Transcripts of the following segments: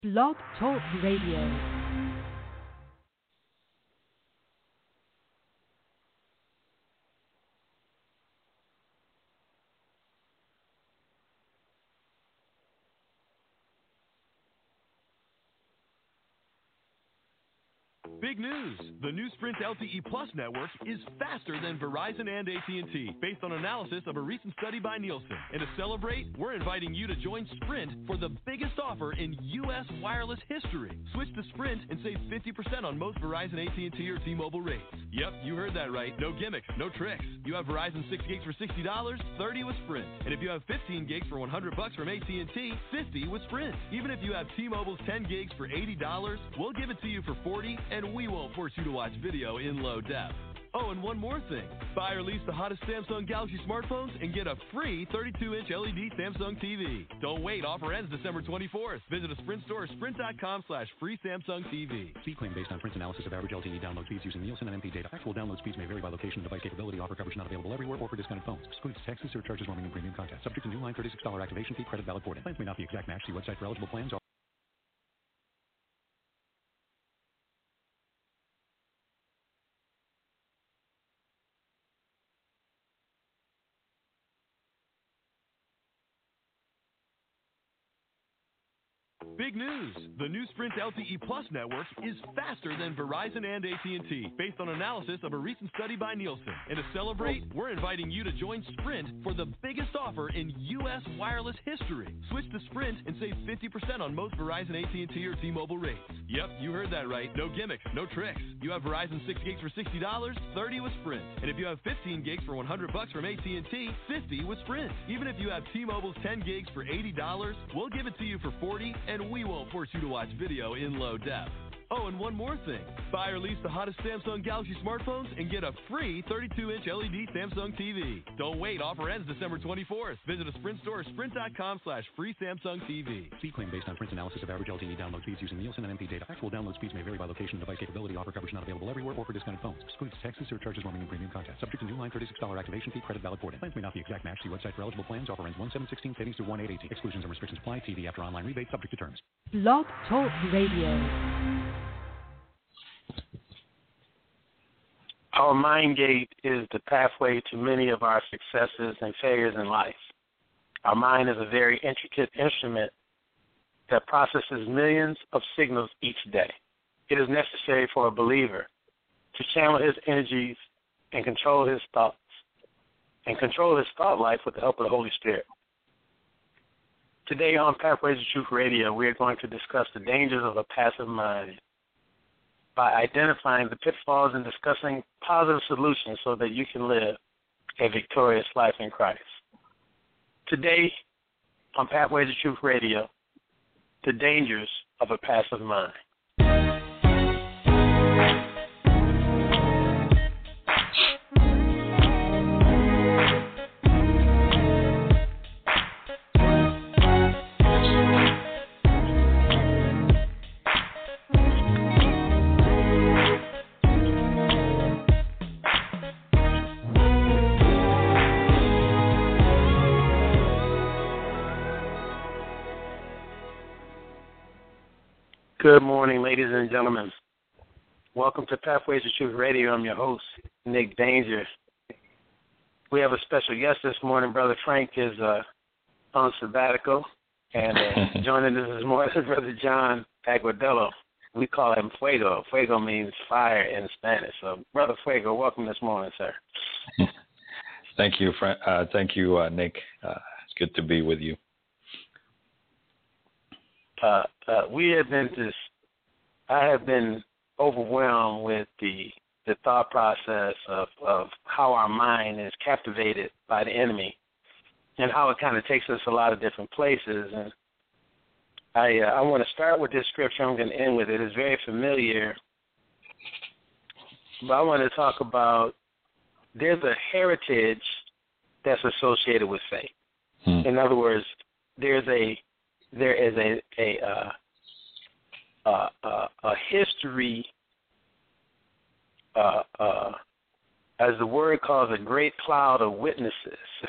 Blog Talk Radio. Big news! The new Sprint LTE Plus network is faster than Verizon and AT&T, based on analysis of a recent study by Nielsen. And to celebrate, we're inviting you to join Sprint for the biggest offer in U.S. wireless history. Switch to Sprint and save 50% on most Verizon, AT&T, or T-Mobile rates. Yep, you heard that right. No gimmicks, no tricks. You have Verizon 6 gigs for $60, 30 with Sprint. And if you have 15 gigs for $100 from AT&T, 50 with Sprint. Even if you have T-Mobile's 10 gigs for $80, we'll give it to you for 40, and we won't force you to watch video in low def. Oh, and one more thing. Buy or lease the hottest Samsung Galaxy smartphones and get a free 32-inch LED Samsung TV. Don't wait. Offer ends December 24th. Visit a Sprint store or sprint.com/free Samsung TV. Speed claim based on Sprint's analysis of average LTE download speeds using Nielsen and MP data. Actual download speeds may vary by location and device capability. Offer coverage not available everywhere or for discounted phones. Excludes taxes, surcharges, roaming, and premium content. Subject to new line $36 activation fee. Credit valid for it. Plans may not be exact match. See website for eligible plans. Big news! The new Sprint LTE Plus network is faster than Verizon and AT&T, based on analysis of a recent study by Nielsen. And to celebrate, we're inviting you to join Sprint for the biggest offer in U.S. wireless history. Switch to Sprint and save 50% on most Verizon, AT&T, or T-Mobile rates. Yep, you heard that right. No gimmicks, no tricks. You have Verizon 6 gigs for $60, 30 with Sprint. And if you have 15 gigs for $100 from AT&T, 50 with Sprint. Even if you have T-Mobile's 10 gigs for $80, we'll give it to you for 40, and we won't force you to watch video in low def. Oh, and one more thing. Buy or lease the hottest Samsung Galaxy smartphones and get a free 32-inch LED Samsung TV. Don't wait. Offer ends December 24th. Visit a Sprint store or sprint.com/free Samsung TV. Speed claim based on Sprint's analysis of average LTE download speeds using Nielsen and MP data. Actual download speeds may vary by location and device capability. Offer coverage not available everywhere or for discounted phones. Excludes taxes, surcharges, roaming, and premium content. Subject to new line $36 activation fee. Credit valid for it. Plans may not be exact match. See website for eligible plans. Offer ends 1/7/16. Savings through 1/8/18. Exclusions and restrictions apply. TV after online rebate subject to terms. Blog Talk Radio. Our mind gate is the pathway to many of our successes and failures in life. Our mind is a very intricate instrument that processes millions of signals each day. It is necessary for a believer to channel his energies and control his thoughts and control his thought life with the help of the Holy Spirit. Today on Pathways of Truth Radio, we are going to discuss the dangers of a passive mind by identifying the pitfalls and discussing positive solutions so that you can live a victorious life in Christ. Today, on Pathways of Truth Radio, the dangers of a passive mind. Good morning, ladies and gentlemen. Welcome to Pathways of Truth Radio. I'm your host, Nick Danger. We have a special guest this morning. Brother Frank is on sabbatical, and joining us this morning is Brother John Aguadillo. We call him Fuego. Fuego means fire in Spanish. So, Brother Fuego, welcome this morning, sir. Thank you, thank you, Nick. It's good to be with you. I have been overwhelmed with the thought process of how our mind is captivated by the enemy and how it kind of takes us a lot of different places. And I want to start with this scripture. I'm going to end with it. It's very familiar. But I want to talk about there's a heritage that's associated with faith. In other words, there is a history, as the word calls, a great cloud of witnesses.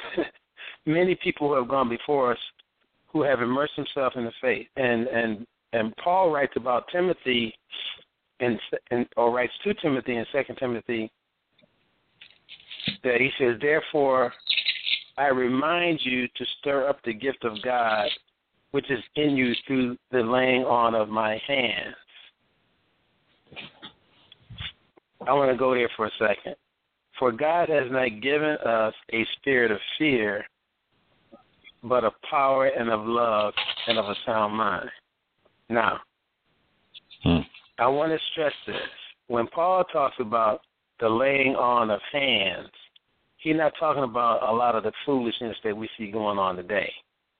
Many people who have gone before us who have immersed themselves in the faith, and And Paul writes about Timothy, or writes to Timothy in 2 Timothy, that he says, therefore, I remind you to stir up the gift of God, which is in you through the laying on of my hands. I want to go there for a second. For God has not given us a spirit of fear, but of power and of love and of a sound mind. Now, I want to stress this. When Paul talks about the laying on of hands, he's not talking about a lot of the foolishness that we see going on today.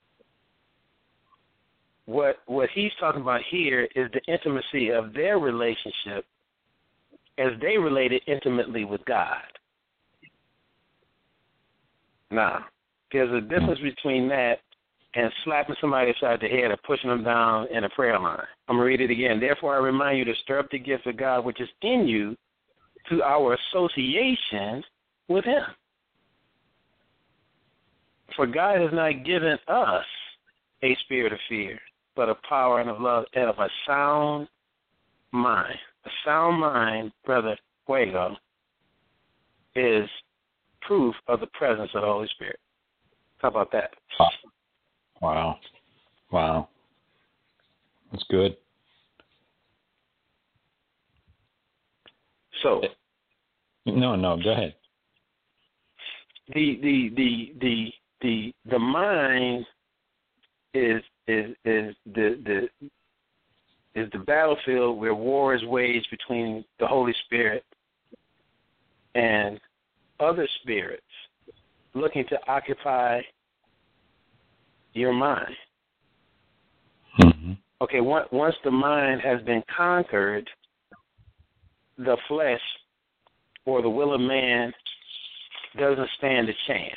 What he's talking about here is the intimacy of their relationship as they related intimately with God. Now, there's a difference between that and slapping somebody upside the head or pushing them down in a prayer line. I'm going to read it again. Therefore, I remind you to stir up the gift of God which is in you through our association with him. For God has not given us a spirit of fear, but of power and of love and of a sound mind. A sound mind, Brother Fuego, is proof of the presence of the Holy Spirit. How about that? Wow. That's good. So, no, go ahead. The mind is the battlefield where war is waged between the Holy Spirit and other spirits looking to occupy your mind. Mm-hmm. Okay, once the mind has been conquered, the flesh or the will of man doesn't stand a chance.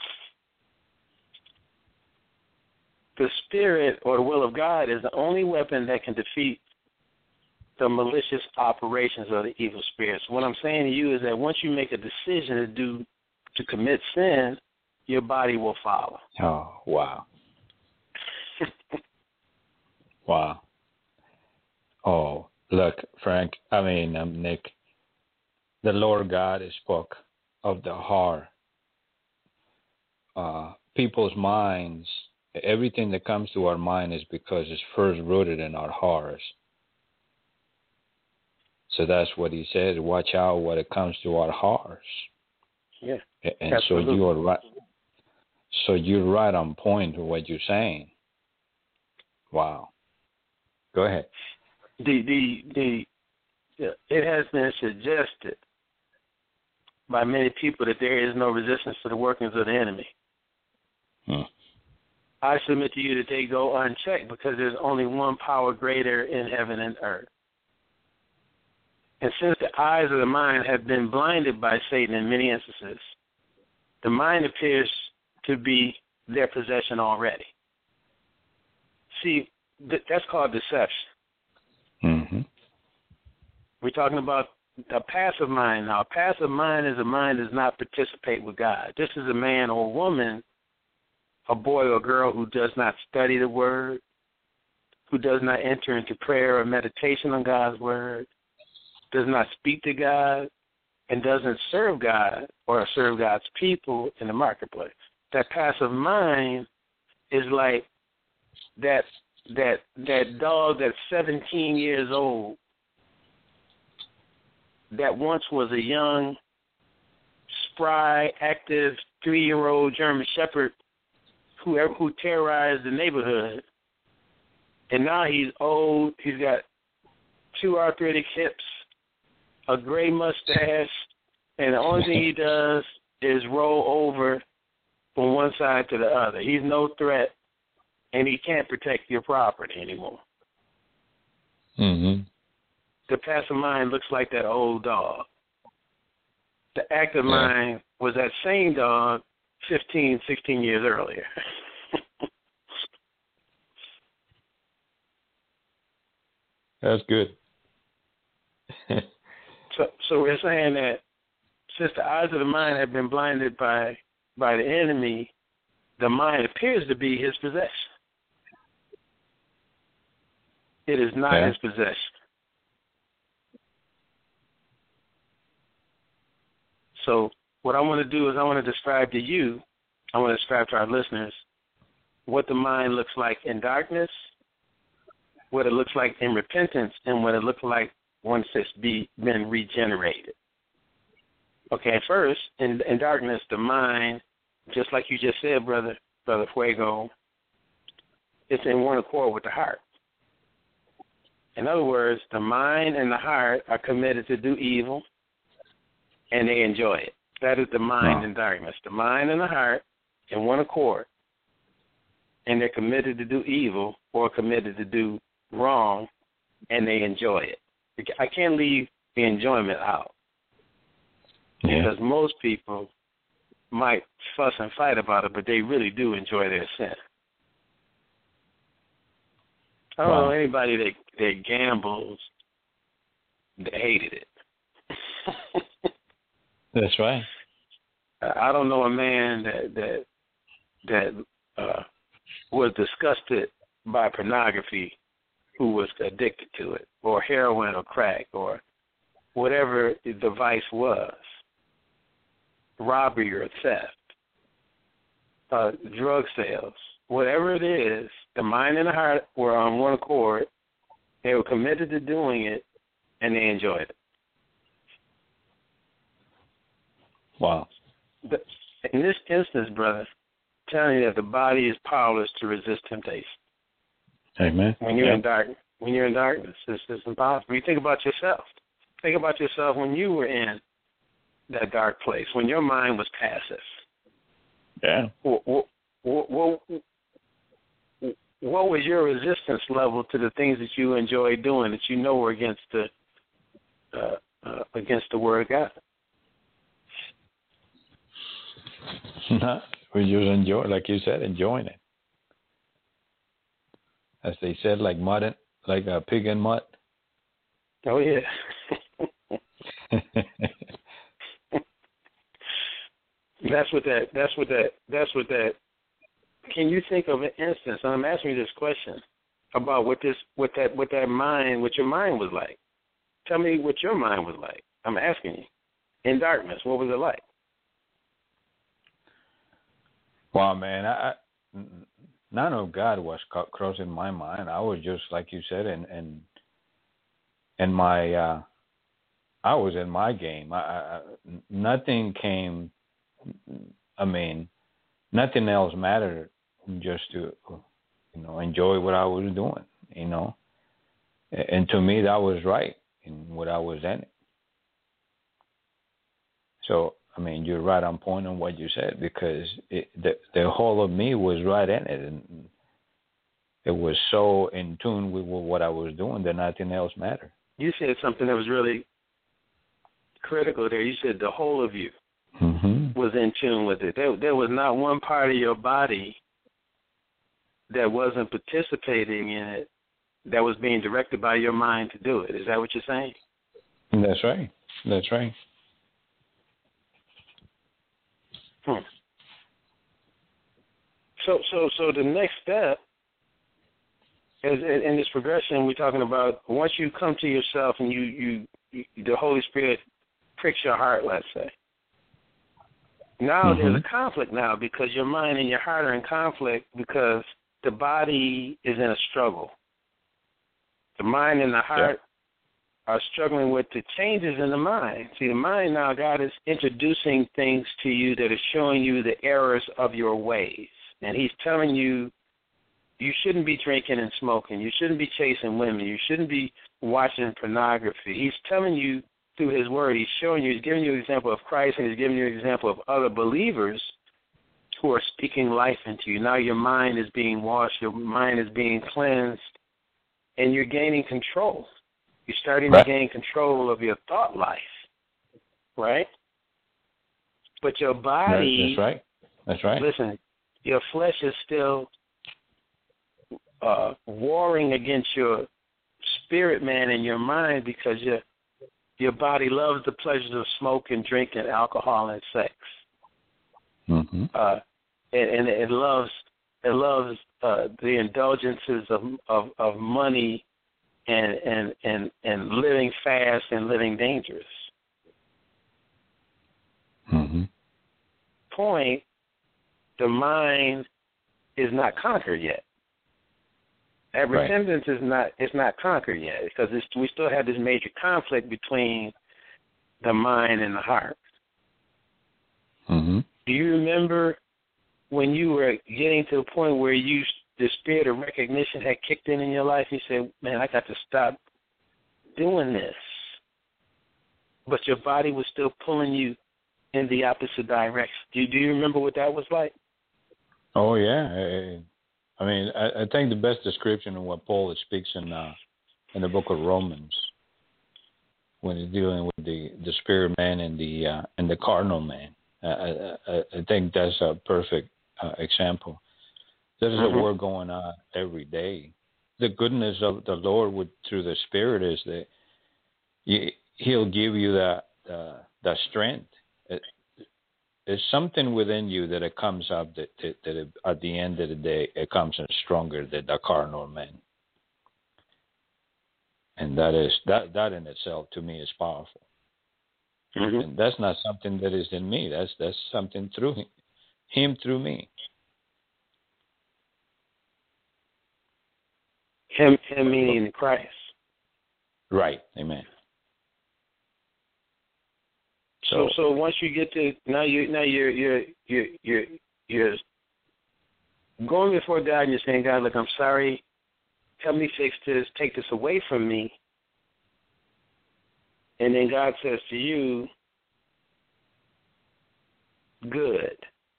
The spirit or the will of God is the only weapon that can defeat the malicious operations of the evil spirits. What I'm saying to you is that once you make a decision to commit sin, your body will follow. Oh, wow. Wow. Oh, look, Frank, Nick, the Lord God spoke of the heart. People's minds, everything that comes to our mind is because it's first rooted in our hearts. So that's what he says. Watch out when it comes to our hearts. Yeah. And absolutely. so you are right. So you're right on point with what you're saying. Wow. Go ahead. It has been suggested by many people that there is no resistance to the workings of the enemy. I submit to you that they go unchecked because there's only one power greater in heaven and earth. And since the eyes of the mind have been blinded by Satan in many instances, the mind appears to be their possession already. See, that's called deception. Mm-hmm. We're talking about a passive mind now. A passive mind is a mind that does not participate with God. This is a man or woman, a boy or girl who does not study the Word, who does not enter into prayer or meditation on God's Word, does not speak to God, and doesn't serve God or serve God's people in the marketplace. That passive mind is like that dog that's 17 years old that once was a young, spry, active 3-year-old German Shepherd who terrorized the neighborhood. And now he's old, he's got 2 arthritic hips, a gray mustache, and the only thing he does is roll over from one side to the other. He's no threat, and he can't protect your property anymore. Mm-hmm. The passive mind looks like that old dog. The active mind was that same dog 15, 16 years earlier. That's good. So we're saying that since the eyes of the mind have been blinded by the enemy, the mind appears to be his possession. It is not his possession. So what I want to do is I want to describe to you, I want to describe to our listeners what the mind looks like in darkness, what it looks like in repentance, and what it looks like once it's been regenerated. Okay, first, in darkness, the mind, just like you just said, Brother Fuego, it's in one accord with the heart. In other words, the mind and the heart are committed to do evil, and they enjoy it. That is the mind in darkness. The mind and the heart in one accord, and they're committed to do evil or committed to do wrong, and they enjoy it. I can't leave the enjoyment out because most people might fuss and fight about it, but they really do enjoy their sin. I don't know anybody that gambles that hated it. That's right. I don't know a man that was disgusted by pornography who was addicted to it, or heroin or crack or whatever the vice was, robbery or theft, drug sales, whatever it is, the mind and the heart were on one accord. They were committed to doing it, and they enjoyed it. Wow. In this instance, brother, I'm telling you that the body is powerless to resist temptation. Amen. When you're in darkness, it's impossible. You think about yourself. Think about yourself when you were in that dark place, when your mind was passive. Yeah. What was your resistance level to the things that you enjoyed doing that you know were against the Word of God? We just enjoy, like you said, enjoying it. As they said, like mud, like a pig in mud. Oh yeah. That's what that. Can you think of an instance? And I'm asking you this question about what your mind was like. Tell me what your mind was like. I'm asking you. In darkness, what was it like? Well, man, none of God was crossing my mind. I was just like you said, and my I was in my game. Nothing came. I mean, nothing else mattered. Just to enjoy what I was doing. And to me that was right in what I was in. So. I mean, you're right on point on what you said because the whole of me was right in it, and it was so in tune with what I was doing that nothing else mattered. You said something that was really critical there. You said the whole of you was in tune with it. There was not one part of your body that wasn't participating in it, that was being directed by your mind to do it. Is that what you're saying? That's right. That's right. So the next step is in this progression we're talking about. Once you come to yourself and you the Holy Spirit pricks your heart, let's say. Now there's a conflict now because your mind and your heart are in conflict because the body is in a struggle. The mind and the heart are struggling with the changes in the mind. See, the mind now, God is introducing things to you that are showing you the errors of your ways. And he's telling you, you shouldn't be drinking and smoking. You shouldn't be chasing women. You shouldn't be watching pornography. He's telling you through his word. He's showing you, he's giving you an example of Christ, and he's giving you an example of other believers who are speaking life into you. Now your mind is being washed. Your mind is being cleansed, and you're gaining control. You're starting to gain control of your thought life, right? But your body... That's right. That's right. Listen, your flesh is still warring against your spirit man and your mind because your body loves the pleasures of smoke and drink and alcohol and sex. And it loves the indulgences of money and living fast and living dangerous. Mm-hmm. Point, the mind is not conquered yet. Repentance is not conquered yet, because we still have this major conflict between the mind and the heart. Mm-hmm. Do you remember when you were getting to the point where the spirit of recognition had kicked in your life? You said, man, I got to stop doing this. But your body was still pulling you in the opposite direction. Do you remember what that was like? Oh, yeah. I mean, I think the best description of what Paul speaks in the book of Romans, when he's dealing with the spirit man and the carnal man, I think that's a perfect example. There's a war going on every day. The goodness of the Lord through the Spirit is that He'll give you the strength. There's something within you that it comes up that at the end of the day it comes in stronger than the carnal man, and that in itself to me is powerful. Mm-hmm. And that's not something that is in me. That's something through him through me. Him meaning Christ. Right. Amen. So once you get to now you're going before God and you're saying, God, look, I'm sorry, help me fix this, take this away from me. And then God says to you, good.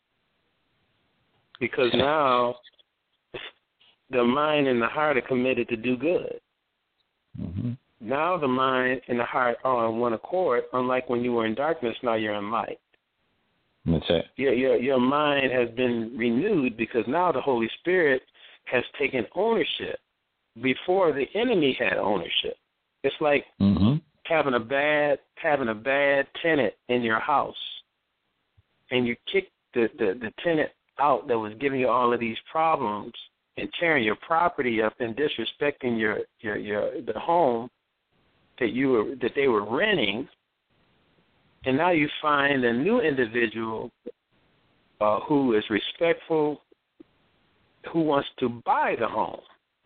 Because now the mind and the heart are committed to do good. Mm-hmm. Now the mind and the heart are on one accord, unlike when you were in darkness, now you're in light. That's it. Your mind has been renewed because now the Holy Spirit has taken ownership. Before, the enemy had ownership. It's like having a bad tenant in your house, and you kick the tenant out that was giving you all of these problems and tearing your property up and disrespecting the home that they were renting, and now you find a new individual who is respectful, who wants to buy the home.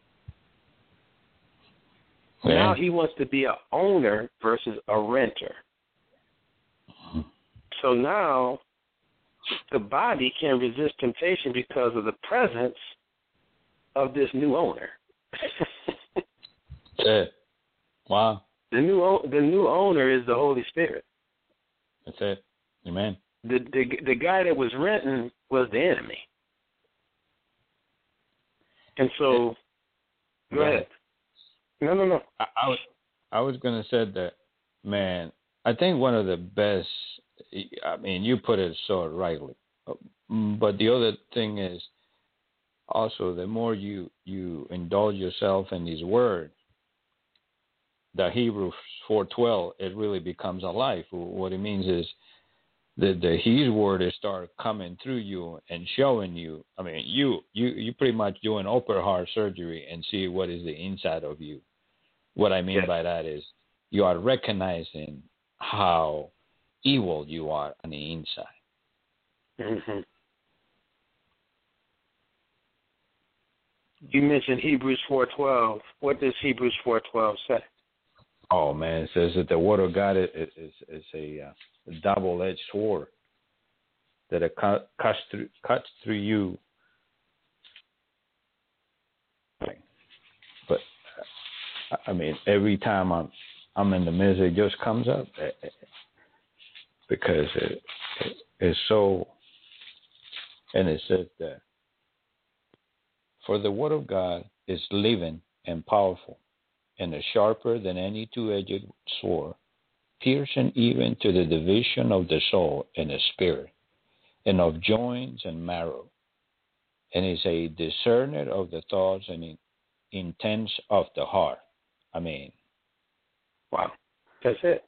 Yeah. Now he wants to be an owner versus a renter. So now the body can resist temptation because of the presence of this new owner. That's it. Wow. The new owner is the Holy Spirit. That's it. Amen. The guy that was renting was the enemy. And so, go ahead. No. I was going to say that, man, I think one of the best, I mean, you put it so rightly, but the other thing is also the more you indulge yourself in His Word, the Hebrews 4:12, it really becomes alive. What it means is that His Word is start coming through you and showing you. I mean, you pretty much doing open heart surgery and see what is the inside of you. What I mean by that is you are recognizing how evil you are on the inside. Mm-hmm. You mentioned Hebrews 4:12. What does Hebrews 4:12 say? Oh, man, it says that the Word of God is a double-edged sword that it cuts through you. But I mean, every time I'm in the midst, it just comes up because it's so. And it says that for the Word of God is living and powerful, and is sharper than any two-edged sword, piercing even to the division of the soul and the spirit, and of joints and marrow, and is a discerner of the thoughts and intents of the heart. I mean, wow, that's it.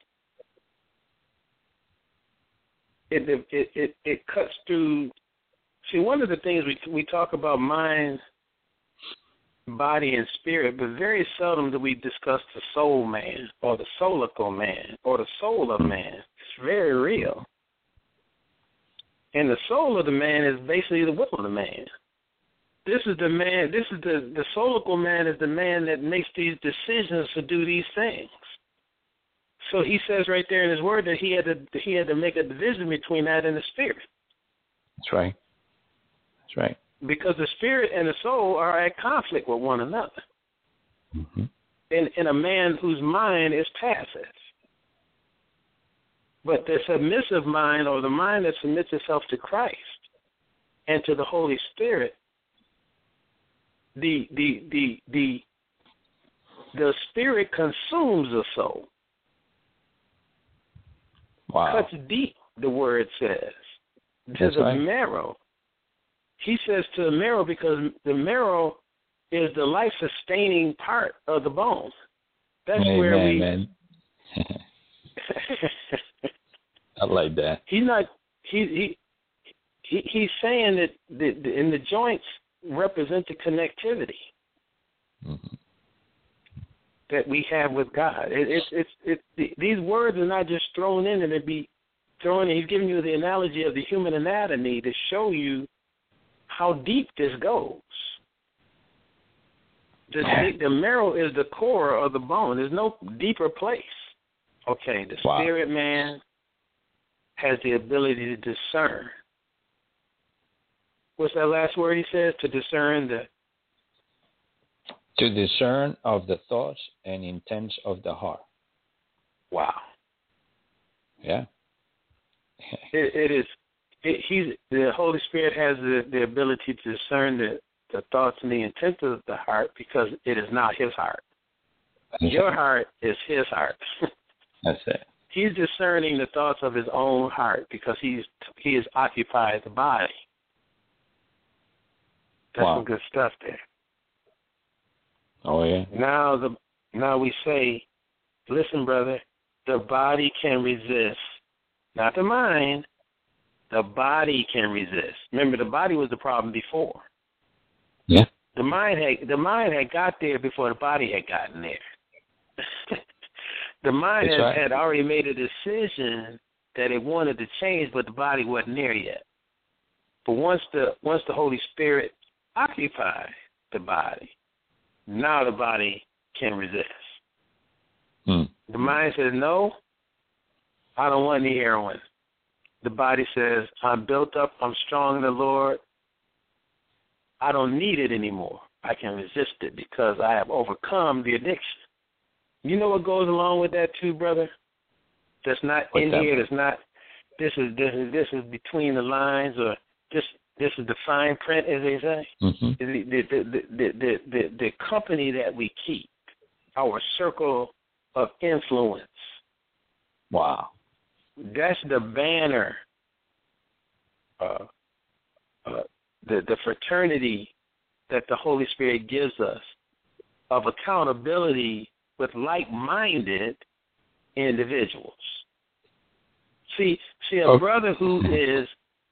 It cuts through. See, one of the things we talk about mind body and spirit, but very seldom do we discuss the soul man or the soulical man or the soul of man. It's very real. And the soul of the man is basically the will of the man. This is the man, this is the soulical man is the man that makes these decisions to do these things. So he says right there in his word that he had to make a division between that and the spirit. That's right. That's right. Because the spirit and the soul are at conflict with one another. Mm-hmm. In a man whose mind is passive. But the submissive mind, or the mind that submits itself to Christ and to the Holy Spirit, the spirit consumes the soul. Wow. Cuts deep, the word says, to That's the right. marrow. He says to the marrow because the marrow is the life-sustaining part of the bone. That's Amen, where we. Man. I like that. He's not. He's saying that in the joints represent the connectivity that we have with God. These words are not just thrown in and it be thrown in. He's giving you the analogy of the human anatomy to show you how deep this goes. The marrow is the core of the bone. There's no deeper place. Okay, the spirit man has the ability to discern. What's that last word he says? To discern To discern of the thoughts and intents of the heart. Wow. Yeah. The Holy Spirit has the ability to discern the thoughts and the intent of the heart because it is not his heart. Your heart is his heart. That's it. He's discerning the thoughts of his own heart because he has occupied the body. That's some good stuff there. Oh yeah. Now we say, listen, brother, the body can resist, not the mind. The body can resist. Remember, the body was the problem before. Yeah. The mind had got there before the body had gotten there. The mind had already made a decision that it wanted to change, but the body wasn't there yet. But once the Holy Spirit occupied the body, now the body can resist. The mind says, no, I don't want any heroin. The body says, I'm built up, I'm strong in the Lord. I don't need it anymore. I can resist it because I have overcome the addiction. You know what goes along with that too, brother? That's not in here. That's not. This is between the lines, or this is the fine print, as they say. Mm-hmm. The company that we keep, our circle of influence. Wow. That's the banner. The fraternity that the Holy Spirit gives us of accountability with like-minded individuals. See, a brother who is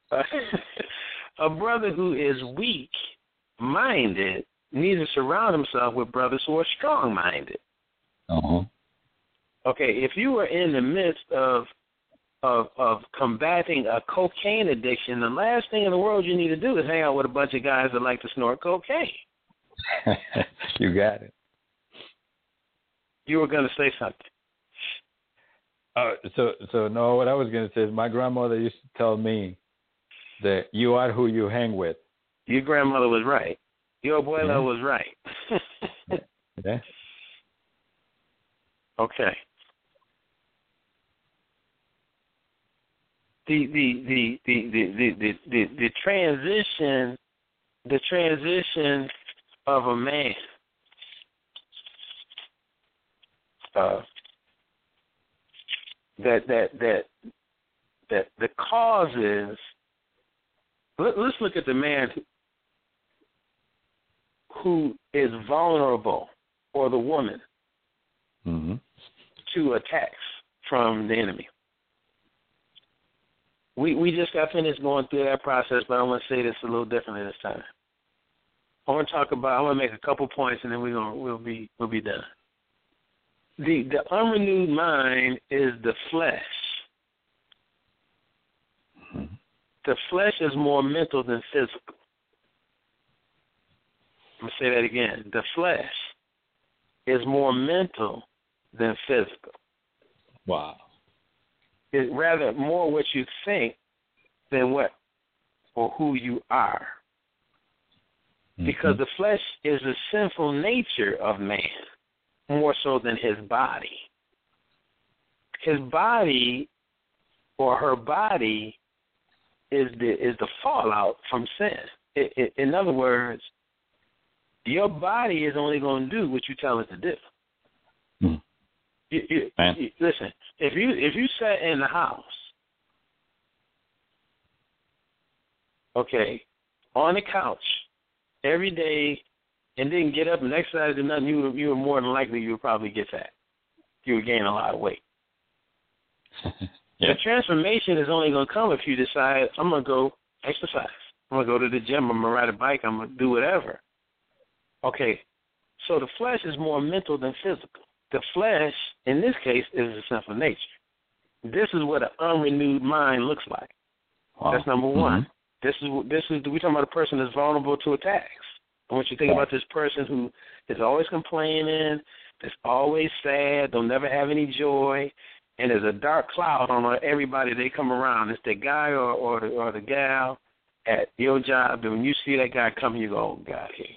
weak-minded needs to surround himself with brothers who are strong-minded. Uh-huh. Okay, if you are in the midst of combating a cocaine addiction, the last thing in the world you need to do is hang out with a bunch of guys that like to snort cocaine. You got it. You were going to say something. So no, what I was going to say is my grandmother used to tell me that you are who you hang with. Your grandmother was right. Your abuela was right. Yeah. Okay. The transition of a man that the causes. Let's look at the man who is vulnerable, or the woman, to attacks from the enemy. We just got finished going through that process, but I want to say this a little differently this time. I want to make a couple points, and then we'll be done. The unrenewed mind is the flesh. Mm-hmm. The flesh is more mental than physical. I'm going to say that again. The flesh is more mental than physical. Wow. It's rather more what you think than what or who you are. Mm-hmm. Because the flesh is the sinful nature of man, more so than his body. His body or her body is the fallout from sin. In other words, your body is only going to do what you tell it to do. Mm. Listen, if you sat in the house, okay, on the couch every day and didn't get up and exercise or nothing, you were more than likely you would probably get fat. You would gain a lot of weight. Yeah. The transformation is only going to come if you decide, I'm going to go exercise. I'm going to go to the gym. I'm going to ride a bike. I'm going to do whatever. Okay, so the flesh is more mental than physical. The flesh, in this case, is a sinful nature. This is what an unrenewed mind looks like. Wow. That's number one. Mm-hmm. This is we're talking about a person that's vulnerable to attacks. I want you to think about this person who is always complaining, that's always sad, don't never have any joy, and there's a dark cloud on everybody they come around. It's the guy or the gal at your job that when you see that guy coming, you go, oh, God, hey.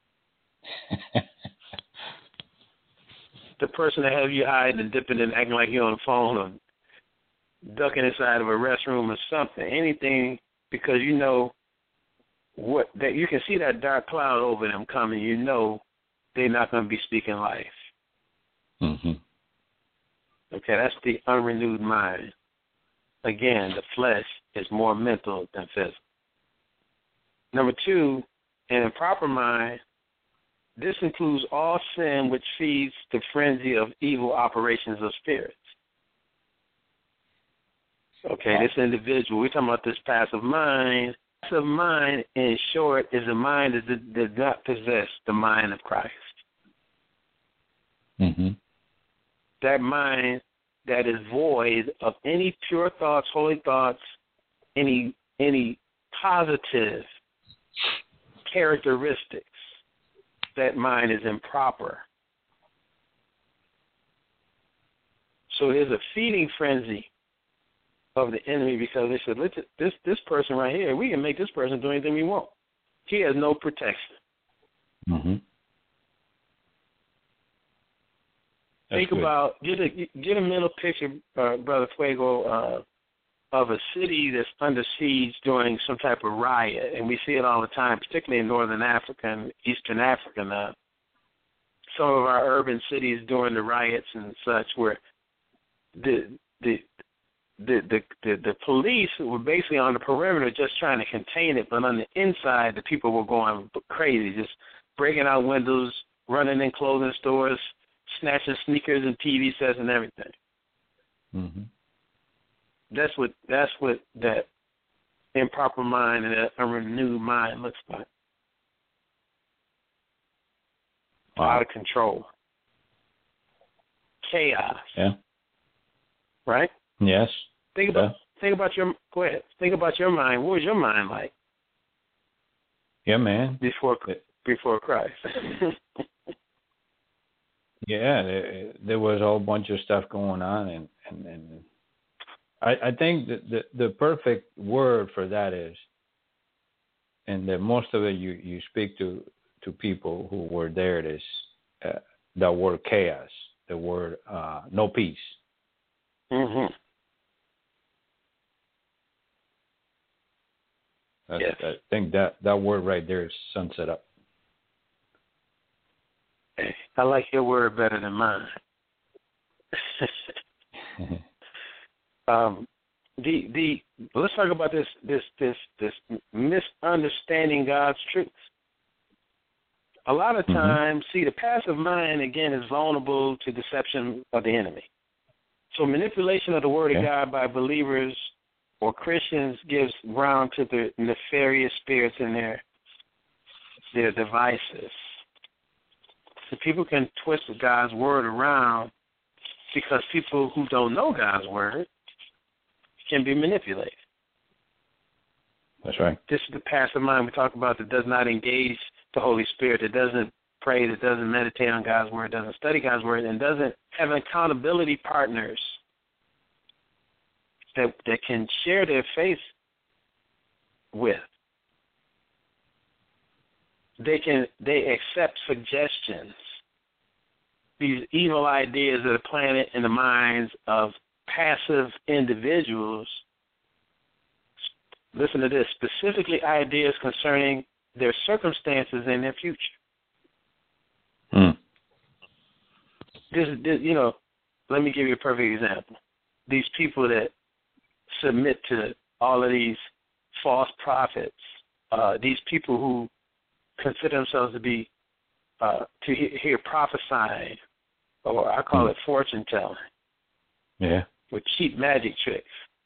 The person that have you hiding and dipping and acting like you're on the phone or ducking inside of a restroom or something, anything, because you know what that you can see that dark cloud over them coming. You know they're not going to be speaking life. Mm-hmm. Okay, that's the unrenewed mind. Again, the flesh is more mental than physical. Number two, an improper mind. This includes all sin which feeds the frenzy of evil operations of spirits. Okay, this individual, we're talking about this passive mind. Passive mind, in short, is a mind that does not possess the mind of Christ. Mm-hmm. That mind that is void of any pure thoughts, holy thoughts, any positive characteristics. That mind is improper. So there's a feeding frenzy of the enemy because they said, this person right here, we can make this person do anything we want. He has no protection. Mm-hmm. Think about, get a mental picture, Brother Fuego, of a city that's under siege during some type of riot, and we see it all the time, particularly in northern Africa and eastern Africa now. Some of our urban cities during the riots and such, where the police were basically on the perimeter just trying to contain it, but on the inside, the people were going crazy, just breaking out windows, running in clothing stores, snatching sneakers and TV sets and everything. Mm-hmm. That's what that improper mind and that unrenewed mind looks like. Wow. Out of control. Chaos. Yeah. Right? Yes. Think about your mind. What was your mind like? Yeah, man. Before Christ. Yeah, there was a whole bunch of stuff going on, and I think that the perfect word for that is, and that most of it you speak to people who were there, is the word chaos, the word no peace. Mm-hmm. Yes. I think that word right there sums it up. I like your word better than mine. Let's talk about this misunderstanding God's truth. A lot of times, see, the passive mind again is vulnerable to deception of the enemy. So manipulation of the word of God by believers or Christians gives ground to the nefarious spirits in their their devices. So people can twist God's word around because people who don't know God's word can be manipulated. That's right. This is the passive mind we talk about that does not engage the Holy Spirit, that doesn't pray, that doesn't meditate on God's word, doesn't study God's word, and doesn't have accountability partners that can share their faith with. They accept suggestions, these evil ideas that are planted in the minds of passive individuals. Listen to this, specifically ideas concerning their circumstances and their future. This, let me give you a perfect example. These people that submit to all of these false prophets, these people who consider themselves to be to hear prophesying, or I call it fortune telling. Yeah. With cheap magic tricks.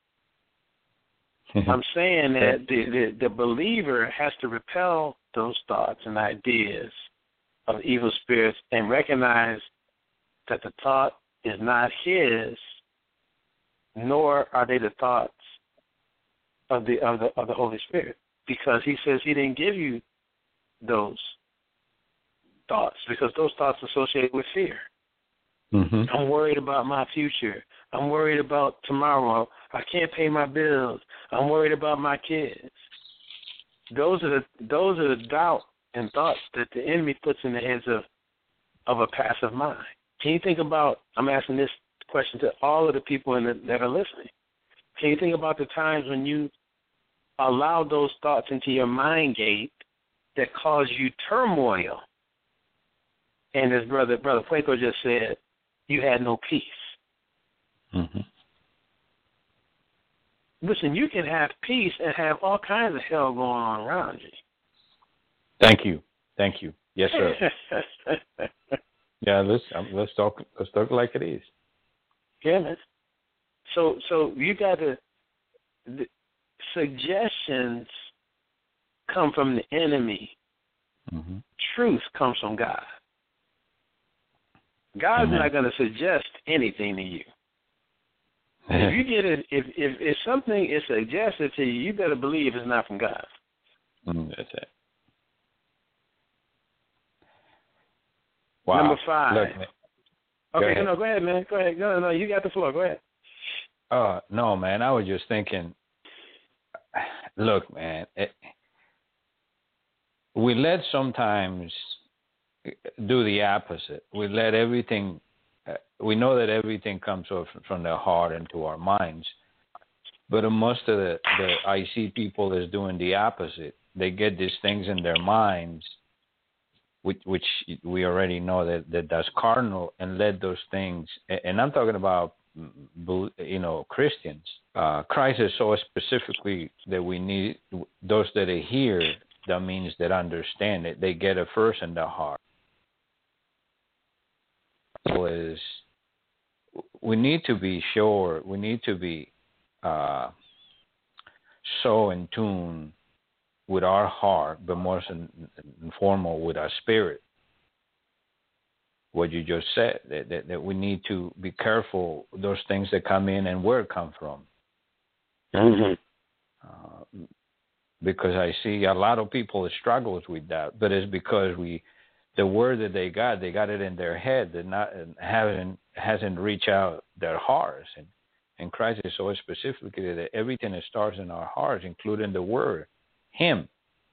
I'm saying that the believer has to repel those thoughts and ideas of evil spirits and recognize that the thought is not his, nor are they the thoughts of the Holy Spirit, because he says he didn't give you those thoughts, because those thoughts are associated with fear. Mm-hmm. I'm worried about my future. I'm worried about tomorrow. I can't pay my bills. I'm worried about my kids. Those are the doubt and thoughts that the enemy puts in the heads of a passive mind. Can you think about? I'm asking this question to all of the people that are listening. Can you think about the times when you allow those thoughts into your mind gate that cause you turmoil? And as Brother Quaco just said, you had no peace. Mm-hmm. Listen, you can have peace and have all kinds of hell going on around you. Thank you. Yes, sir. Yeah, let's talk like it is. Yeah, man. So you got to. The suggestions come from the enemy. Mm-hmm. Truth comes from God. God's not going to suggest anything to you. If you get it, if something is suggested to you, you better believe it's not from God. That's it. Wow. Number 5. Look, okay, go ahead, man. Go ahead. No, you got the floor. Go ahead. No, man. I was just thinking. Look, man. We let sometimes do the opposite. We let everything. We know that everything comes from the heart into our minds, but most of I see people is doing the opposite. They get these things in their minds, which we already know that's carnal, and let those things. And I'm talking about, Christians. Christ is so specifically that we need those that are here. That means that understand it. They get it first in the heart. Is we need to be sure. We need to be so in tune with our heart, but more informal with our spirit. What you just said, that we need to be careful those things that come in and where it come from. Mm-hmm. Because I see a lot of people that struggles with that, but it's because the word that they got it in their head, that hasn't reached out their hearts. And Christ is so specifically that everything that starts in our hearts, including the word, Him.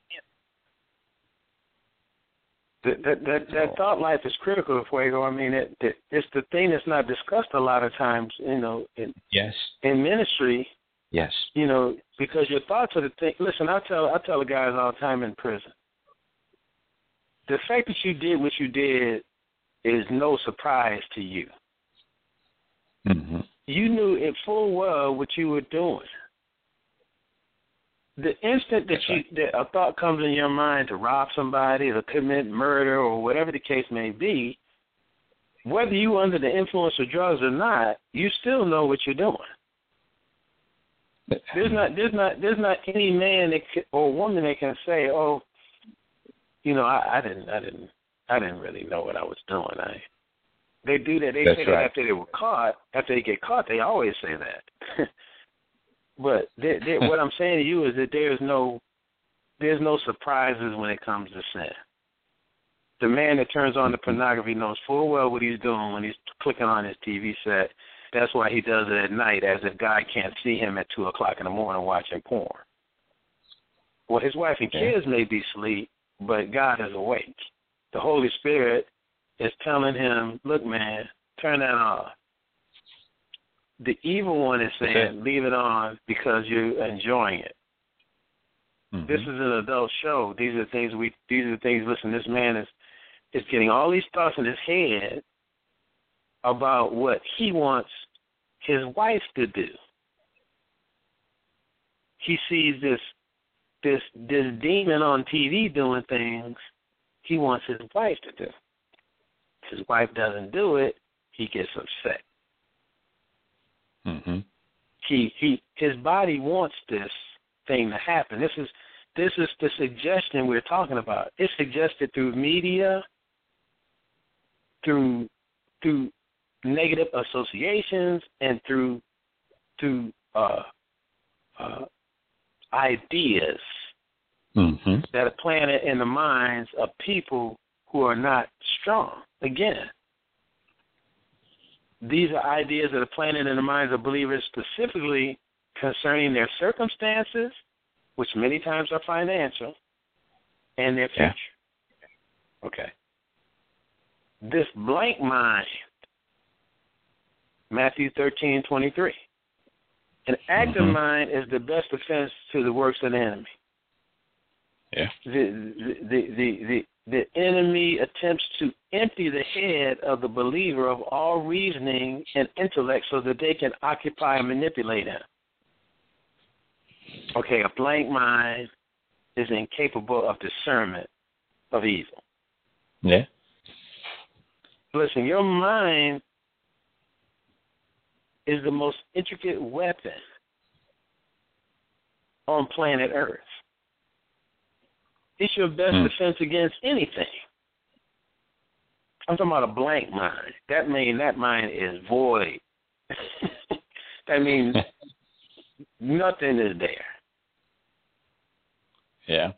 That thought life is critical, Fuego. I mean, it's the thing that's not discussed a lot of times, in ministry. Yes. Because your thoughts are the thing. Listen, I tell the guys all the time in prison. The fact that you did what you did is no surprise to you. Mm-hmm. You knew in full well what you were doing. The instant that a thought comes in your mind to rob somebody or commit murder or whatever the case may be, whether you're under the influence of drugs or not, you still know what you're doing. There's not any man or woman that can say, I didn't really know what I was doing. They do that. They That's say right. that after they were caught. After they get caught, they always say that. But what I'm saying to you is that there's no surprises when it comes to sin. The man that turns on the pornography knows full well what he's doing when he's clicking on his TV set. That's why he does it at night, as if God can't see him at 2 o'clock in the morning watching porn. Well, his wife and kids may be asleep, but God is awake. The Holy Spirit is telling him, look, man, turn that off. The evil one is saying, leave it on because you're enjoying it. Mm-hmm. This is an adult show. These are things, listen, this man is getting all these thoughts in his head about what he wants his wife to do. He sees this demon on TV doing things he wants his wife to do. If his wife doesn't do it, he gets upset. Mm-hmm. His body wants this thing to happen. This is the suggestion we're talking about. It's suggested through media, through negative associations, and through ideas that are planted in the minds of people who are not strong. Again, these are ideas that are planted in the minds of believers specifically concerning their circumstances, which many times are financial, and their future. Yeah. Okay. This blank mind, Matthew 13:23. An active mind is the best defense to the works of the enemy. Yeah. The enemy attempts to empty the head of the believer of all reasoning and intellect so that they can occupy and manipulate him. Okay, a blank mind is incapable of discernment of evil. Yeah. Listen, your mind is the most intricate weapon on planet Earth. It's your best defense against anything. I'm talking about a blank mind. That means that mind is void. That means nothing is there. Yeah.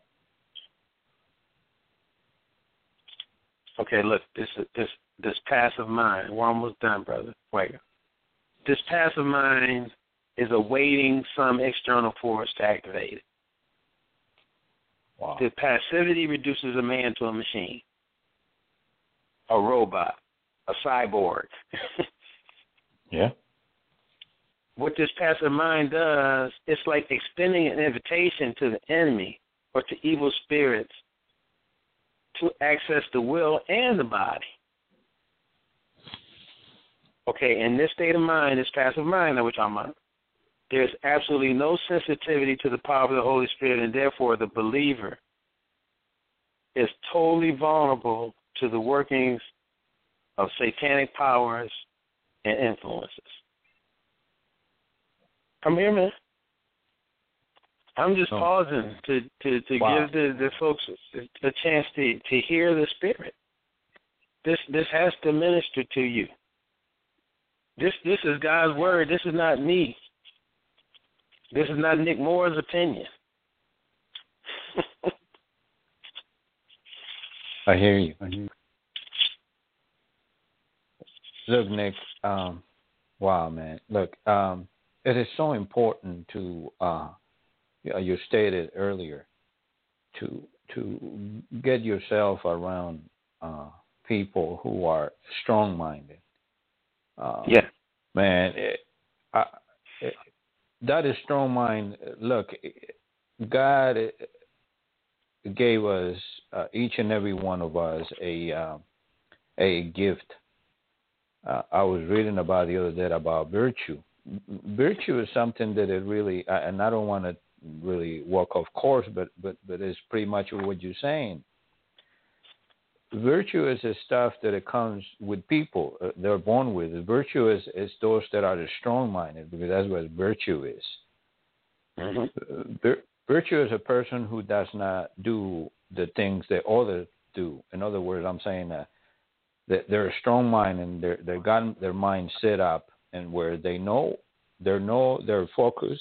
Okay, look, this passive mind. We're almost done, brother. Wait. This passive mind is awaiting some external force to activate it. Wow. The passivity reduces a man to a machine, a robot, a cyborg. Yeah. What this passive mind does, it's like extending an invitation to the enemy or to evil spirits to access the will and the body. Okay, in this state of mind, this passive mind that we're talking about, there's absolutely no sensitivity to the power of the Holy Spirit, and therefore the believer is totally vulnerable to the workings of satanic powers and influences. Come here, man. I'm just pausing to give the folks a chance to hear the Spirit. This has to minister to you. This is God's word. This is not me. This is not Nick Moore's opinion. I hear you. Look, Nick, wow, man. Look, it is so important to, you stated earlier, to get yourself around people who are strong-minded. Yeah. Man, that is strong mind. Look, God gave us, each and every one of us, a gift. I was reading about the other day about virtue. Virtue is something that it really, and I don't want to really walk off course, but it's pretty much what you're saying. Virtue is the stuff that it comes with people. They're born with. Virtue is those that are strong-minded, because that's what virtue is. Mm-hmm. Virtue is a person who does not do the things that others do. In other words, I'm saying that they're a strong mind and they've got their mind set up and where they know their focus,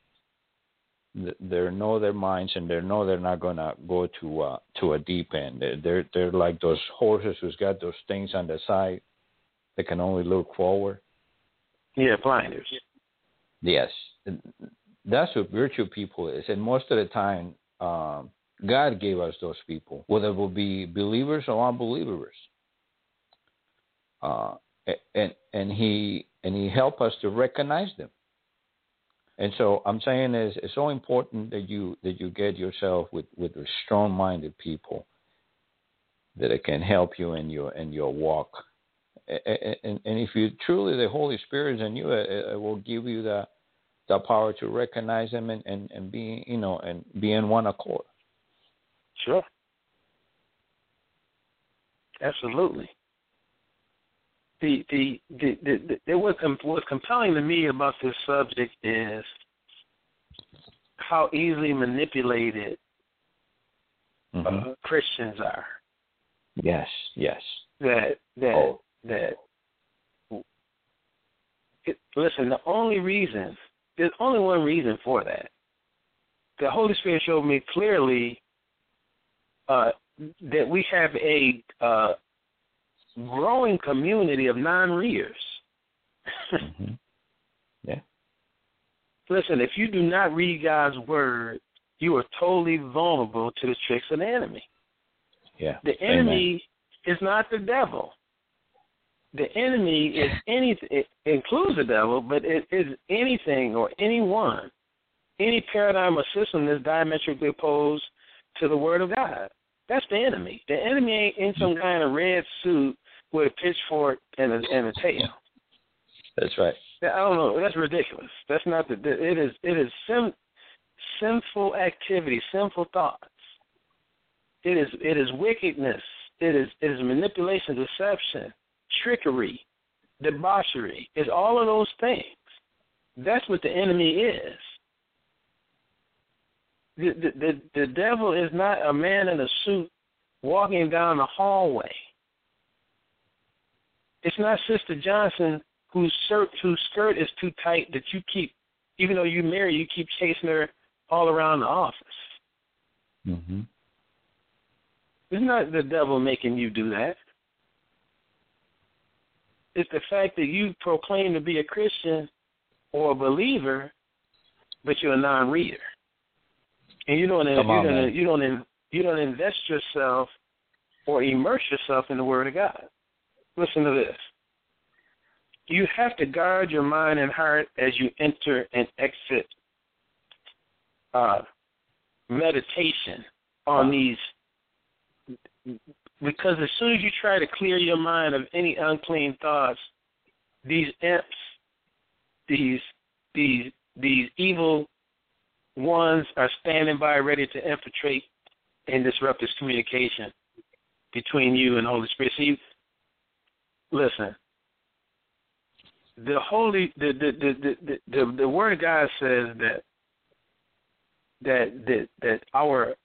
they know their minds, and they know they're not going to go to a deep end. They're like those horses who's got those things on the side that can only look forward. Yeah, blinders. Yes, that's what virtual people is, and most of the time, God gave us those people, whether it will be believers or unbelievers. And he helped us to recognize them. And so I'm saying it's so important that you get yourself with strong-minded people that it can help you in your walk. And if you truly the Holy Spirit is in you, it will give you the power to recognize them and be and be in one accord. Sure. Absolutely. What's compelling to me about this subject is how easily manipulated Christians are. Yes. Listen, there's only one reason for that. The Holy Spirit showed me clearly that we have a growing community of non-readers. Yeah. Listen, if you do not read God's word, you are totally vulnerable to the tricks of the enemy. Yeah. The enemy is not the devil. The enemy is anything. It includes the devil, but it is anything or anyone, any paradigm or system that's diametrically opposed to the word of God. That's the enemy. The enemy ain't in some kind of red suit with a pitchfork and a tail. That's right. I don't know. That's ridiculous. That's not the. It is sinful activity, sinful thoughts. It is wickedness. It is manipulation, deception, trickery, debauchery. It's all of those things. That's what the enemy is. The devil is not a man in a suit walking down the hallway. It's not Sister Johnson whose skirt is too tight that you keep, even though you're married, you keep chasing her all around the office. Mm-hmm. It's not the devil making you do that. It's the fact that you proclaim to be a Christian or a believer, but you're a non-reader. And you don't invest yourself or immerse yourself in the Word of God. Listen to this. You have to guard your mind and heart as you enter and exit meditation on these, because as soon as you try to clear your mind of any unclean thoughts, these imps, these evil ones are standing by ready to infiltrate and disrupt this communication between you and the Holy Spirit. See, listen. The Word of God says that our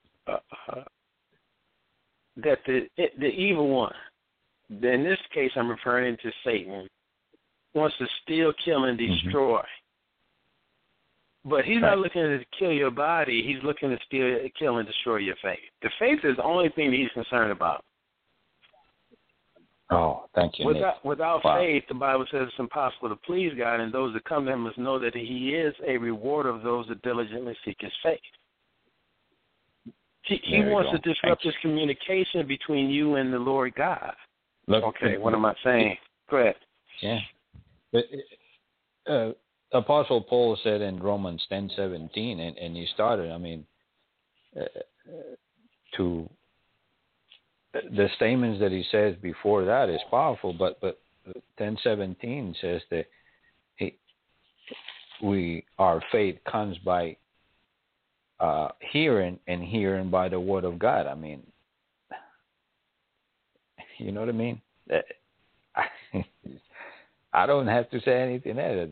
that the evil one, in this case I'm referring to Satan, wants to steal, kill, and destroy. But he's not looking to kill your body. He's looking to steal, kill, and destroy your faith. The faith is the only thing that he's concerned about. Oh, thank you, Without faith, the Bible says it's impossible to please God, and those that come to him must know that he is a rewarder of those that diligently seek his faith. He wants to disrupt this communication between you and the Lord God. Look, okay, what am I saying? Go ahead. Yeah. But Apostle Paul said in Romans 10:17, and he started, the statements that he says before that is powerful, but 10:17 says that our faith comes by hearing, and hearing by the word of God. You know what I mean? I don't have to say anything there.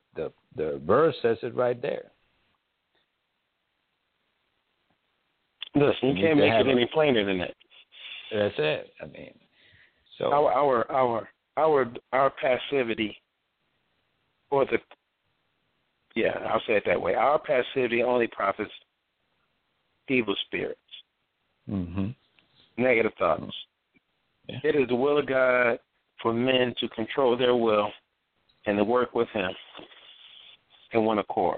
The verse says it right there. Listen, you can't make it any plainer than that. That's it. I mean, so our passivity, or I'll say it that way. Our passivity only profits evil spirits, negative thoughts. Yeah. It is the will of God for men to control their will and to work with Him in one accord.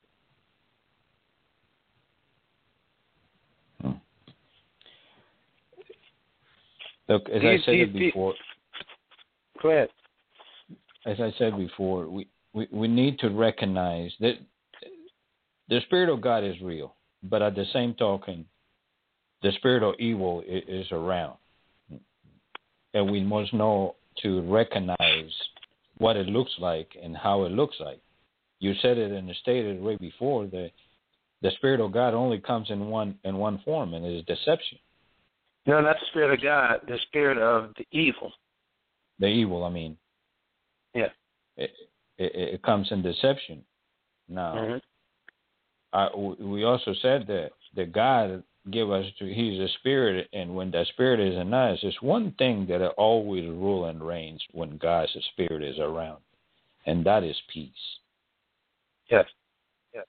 Look, as I said before. Go ahead. As I said before, we need to recognize that the Spirit of God is real, but at the same token, the spirit of evil is around. And we must know to recognize what it looks like and how it looks like. You said it and stated right before that the Spirit of God only comes in one form, and it is deception. No, not the Spirit of God, the spirit of the evil. The evil, I mean. Yeah. It comes in deception. Now, we also said that God give us, He's a spirit, and when that spirit is in us, it's one thing that always rule and reigns when God's spirit is around, and that is peace. Yes. Yes.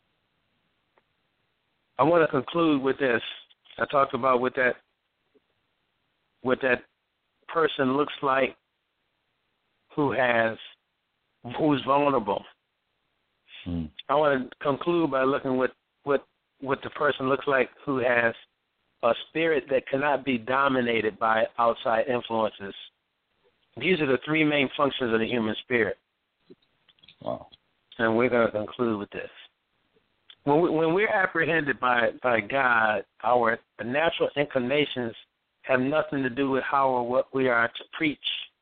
I want to conclude with this. I talked about what that person looks like who's vulnerable. I want to conclude by looking what the person looks like who has a spirit that cannot be dominated by outside influences. These are the three main functions of the human spirit. Wow. And we're going to conclude with this. When we're apprehended by God, our natural inclinations have nothing to do with how or what we are to preach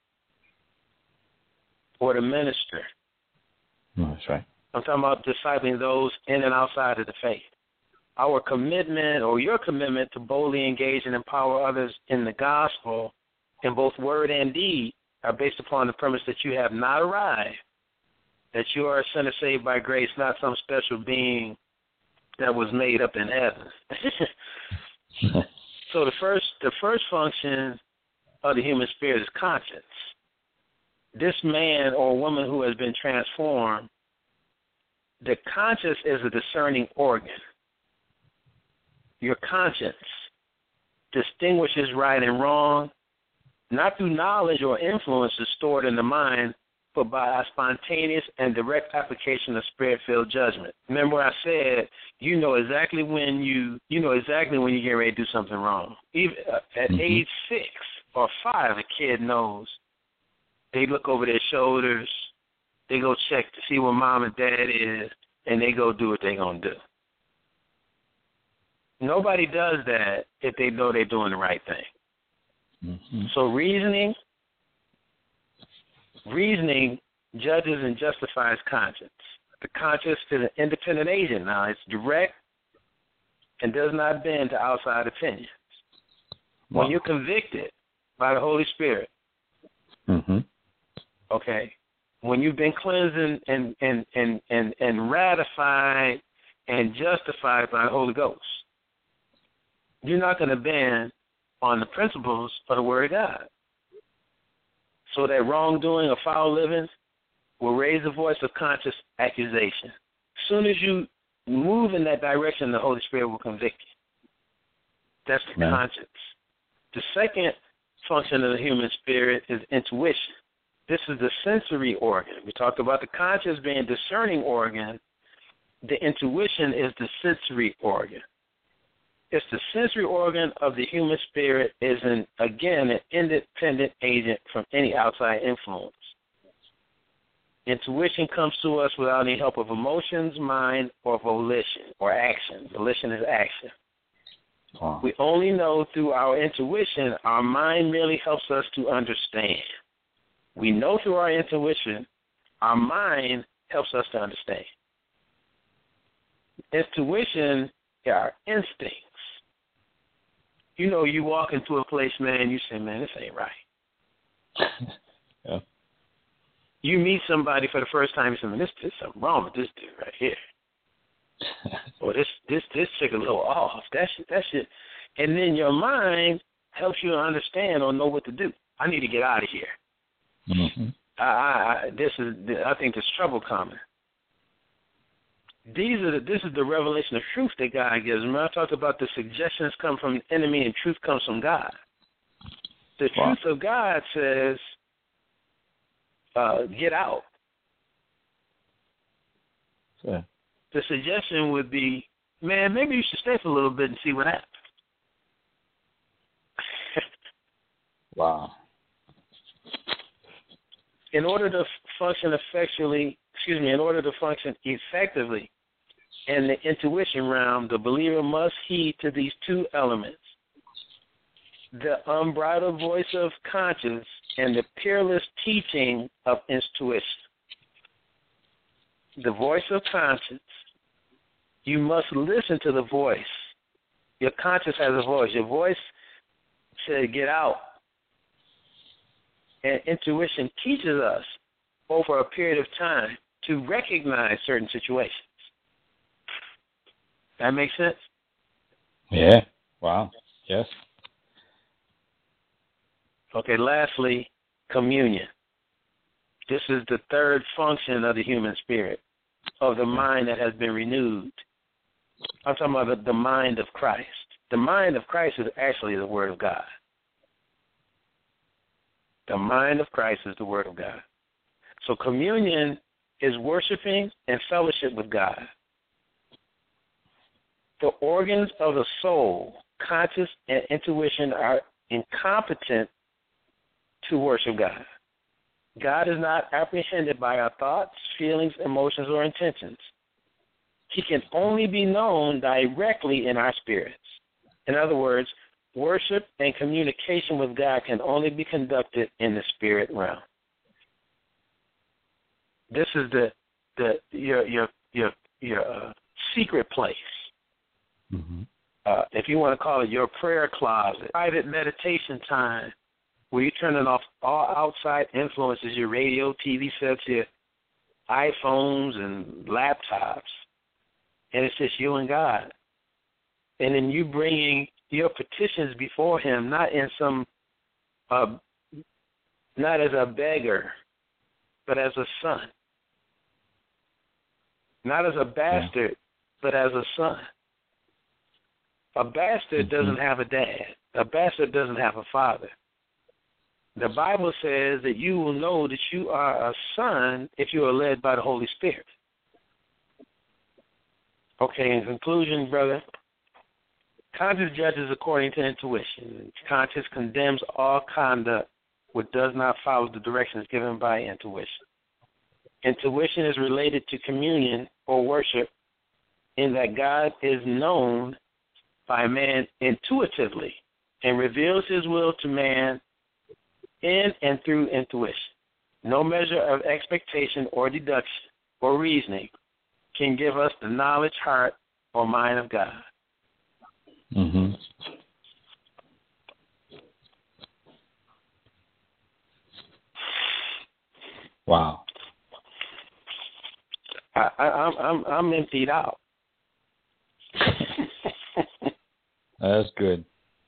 or to minister. That's right. I'm talking about discipling those in and outside of the faith. Our commitment, or your commitment, to boldly engage and empower others in the gospel in both word and deed are based upon the premise that you have not arrived, that you are a sinner saved by grace, not some special being that was made up in heaven. So the first function of the human spirit is conscience. This man or woman who has been transformed, the conscience is a discerning organ. Your conscience distinguishes right and wrong, not through knowledge or influences stored in the mind, but by a spontaneous and direct application of spirit-filled judgment. Remember what I said, you know exactly when you get ready to do something wrong. Even at age 6 or 5, a kid knows. They look over their shoulders, they go check to see where mom and dad is, and they go do what they're going to do. Nobody does that if they know they're doing the right thing. So reasoning judges and justifies conscience. The conscience is an independent agent. Now, it's direct and does not bend to outside opinions. Wow. When you're convicted by the Holy Spirit, okay, when you've been cleansed and ratified and justified by the Holy Ghost, you're not going to bend on the principles of the Word of God. So that wrongdoing or foul living will raise the voice of conscious accusation. As soon as you move in that direction, the Holy Spirit will convict you. That's the conscience. The second function of the human spirit is intuition. This is the sensory organ. We talked about the conscience being a discerning organ. The intuition is the sensory organ. It's the sensory organ of the human spirit, is an independent agent from any outside influence. Intuition comes to us without any help of emotions, mind, or volition, or action. Volition is action. Wow. We only know through our intuition. Our mind merely helps us to understand. We know through our intuition. Our mind helps us to understand. Intuition are instincts. You know, you walk into a place, man, you say, man, this ain't right. Yeah. You meet somebody for the first time, you say, man, there's something wrong with this dude right here. Or this chick a little off. That shit. And then your mind helps you understand or know what to do. I need to get out of here. Mm-hmm. I think there's trouble coming. This is the revelation of truth that God gives. Remember, I talked about the suggestions come from the enemy and truth comes from God. The truth of God says, get out. Yeah. The suggestion would be, man, maybe you should stay for a little bit and see what happens. Wow. In order to function effectively in the intuition realm, the believer must heed to these two elements: the unbridled voice of conscience and the peerless teaching of intuition. The voice of conscience, you must listen to the voice. Your conscience has a voice. Your voice said, get out. And intuition teaches us over a period of time to recognize certain situations. That makes sense? Yeah. Wow. Yes. Okay, lastly, communion. This is the third function of the human spirit, of the mind that has been renewed. I'm talking about the mind of Christ. The mind of Christ is actually the Word of God. The mind of Christ is the Word of God. So communion is worshiping and fellowship with God. The organs of the soul, conscience and intuition, are incompetent to worship God. God is not apprehended by our thoughts, feelings, emotions, or intentions. He can only be known directly in our spirits. In other words, worship and communication with God can only be conducted in the spirit realm. This is your secret place. Mm-hmm. If you want to call it your prayer closet, private meditation time, where you're turning off all outside influences, your radio, TV sets, your iPhones and laptops, and it's just you and God. And then you bringing your petitions before Him, not in some, not as a beggar, but as a son. Not as a bastard, but as a son. A bastard doesn't have a dad. A bastard doesn't have a father. The Bible says that you will know that you are a son if you are led by the Holy Spirit. Okay, in conclusion, brother, conscience judges according to intuition. Conscience condemns all conduct which does not follow the directions given by intuition. Intuition is related to communion or worship in that God is known by man intuitively and reveals His will to man in and through intuition. No measure of expectation or deduction or reasoning can give us the knowledge, heart, or mind of God. Mm-hmm. Wow. I'm emptied out. That's good.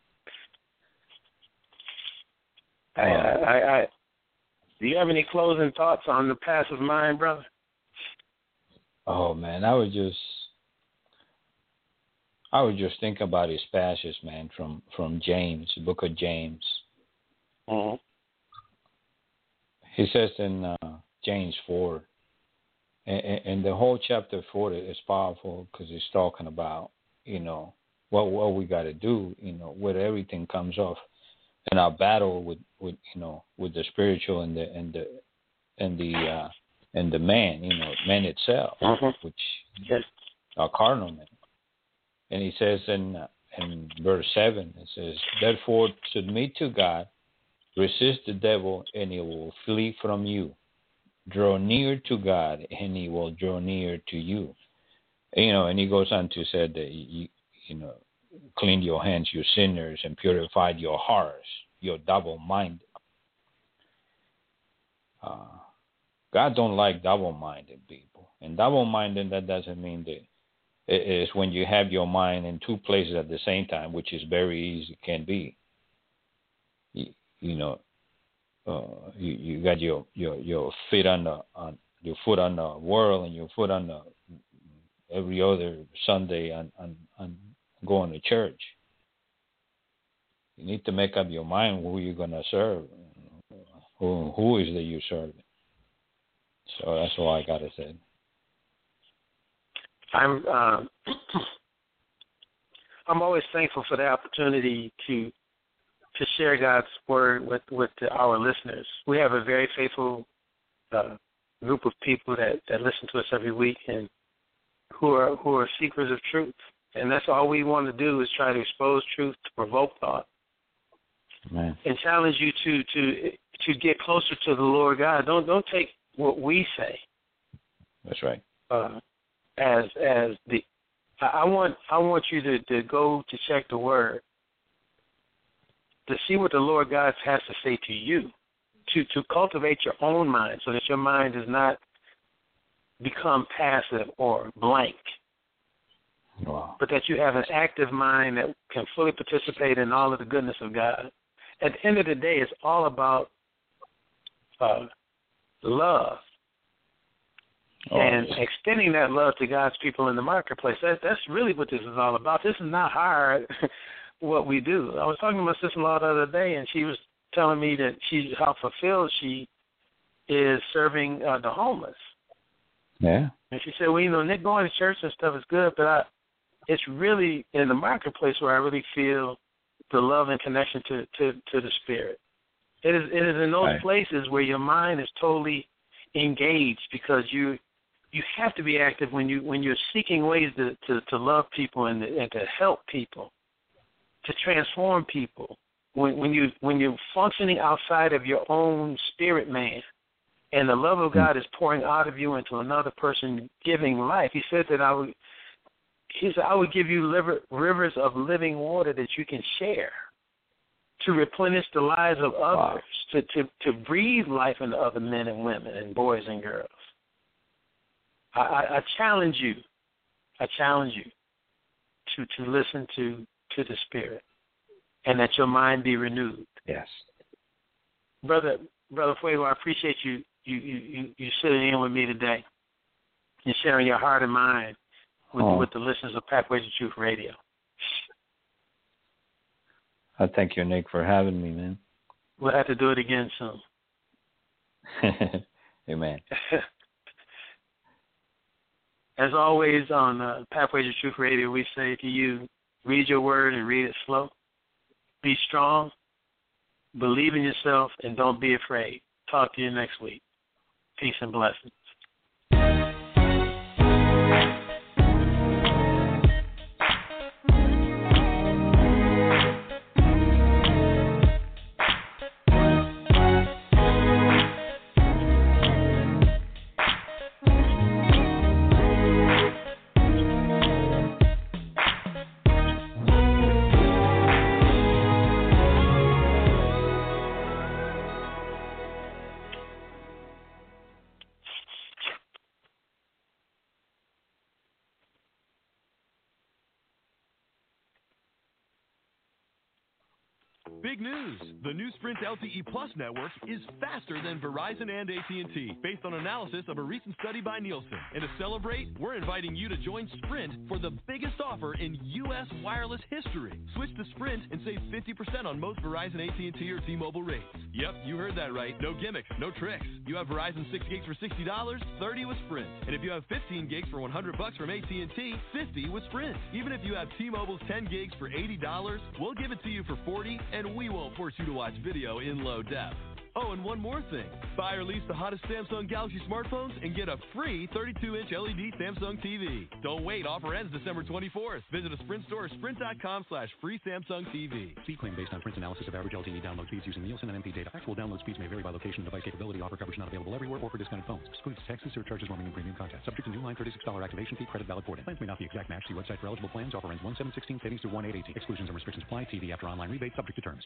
Do you have any closing thoughts on the passive mind, brother? Oh man, I was just thinking about his passage, man, from James, the book of James. Mm-hmm. He says in James 4, and the whole chapter 4 is powerful because he's talking about, what we got to do, when everything comes off, in our battle with the spiritual and the man itself, which are carnal men. And he says in verse 7, it says, "Therefore submit to God, resist the devil, and he will flee from you. Draw near to God, and he will draw near to you." And he goes on to say that you clean your hands, you sinners, and purify your hearts, you're double-minded. God don't like double-minded people. And double-minded, that doesn't mean that is when you have your mind in two places at the same time, which is very easy, can be. You got your feet on your foot on the world and your foot on the every other Sunday on going to church. You need to make up your mind who you're gonna serve, who is that you serving. So that's all I gotta say. I'm always thankful for the opportunity to share God's word with our listeners. We have a very faithful group of people that listen to us every week and who are seekers of truth. And that's all we want to do is try to expose truth, to provoke thought, Amen. And challenge you to get closer to the Lord God. Don't take what we say. That's right. As the I want you to go to check the word to see what the Lord God has to say to you, to cultivate your own mind so that your mind does not become passive or blank. Wow. But that you have an active mind that can fully participate in all of the goodness of God. At the end of the day, it's all about love. Oh, and yes. extending that love to God's people in the marketplace. That's really what this is all about. This is not hard, what we do. I was talking to my sister-in-law the other day, and she was telling me that how fulfilled she is serving the homeless. Yeah. And she said, well, Nick, going to church and stuff is good, but it's really in the marketplace where I really feel the love and connection to the Spirit. It is in those right. places where your mind is totally engaged, because you have to be active when you're seeking ways to love people and to help people, to transform people. When you're functioning outside of your own spirit man, and the love of God is pouring out of you into another person, giving life. He said that I would give you rivers of living water that you can share, to replenish the lives of others, wow. to breathe life into other men and women and boys and girls. I challenge you. To listen to the Spirit, and that your mind be renewed. Yes. Brother Fuego, I appreciate you sitting in with me today and sharing your heart and mind with the listeners of Pathways of Truth Radio. I thank you, Nick, for having me, man. We'll have to do it again soon. Amen. As always, on Pathways of Truth Radio, we say to you, read your word and read it slow. Be strong, believe in yourself, and don't be afraid. Talk to you next week. Peace and blessings. Big news! The new Sprint LTE Plus network is faster than Verizon and AT&T, based on analysis of a recent study by Nielsen. And to celebrate, we're inviting you to join Sprint for the biggest offer in U.S. wireless history. Switch to Sprint and save 50% on most Verizon, AT&T, or T-Mobile rates. Yep, you heard that right. No gimmicks, no tricks. You have Verizon 6 gigs for $60, 30 with Sprint. And if you have 15 gigs for $100 from AT&T, 50 with Sprint. Even if you have T-Mobile's 10 gigs for $80, we'll give it to you for $40, and we won't force you to watch video in low def. Oh, and one more thing. Buy or lease the hottest Samsung Galaxy smartphones and get a free 32-inch LED Samsung TV. Don't wait. Offer ends December 24th. Visit a Sprint store or sprint.com/free Samsung TV. Speed claim based on Sprint's analysis of average LTE download speeds using Nielsen and MP data. Actual download speeds may vary by location and device capability. Offer coverage not available everywhere or for discounted phones. Excludes taxes, surcharges, roaming, and premium content. Subject to new line $36 activation fee. Credit valid for it. Plans may not be exact match. See website for eligible plans. Offer ends 1/7/16. Savings through 1/8/18. Exclusions and restrictions apply. TV after online rebate subject to terms.